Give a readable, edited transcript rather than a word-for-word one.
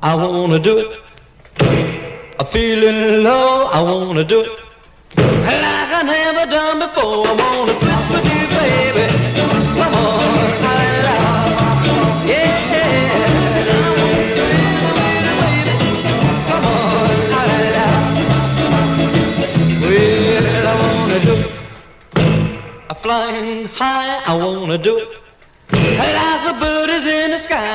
I wanna do it. I'm feeling low, I wanna do it. Like I never done before, I wanna do it with you, baby. Come on, yeah. Come on, well, I wanna do it. I'm flying high, I wanna do it. Like the bird is in the sky.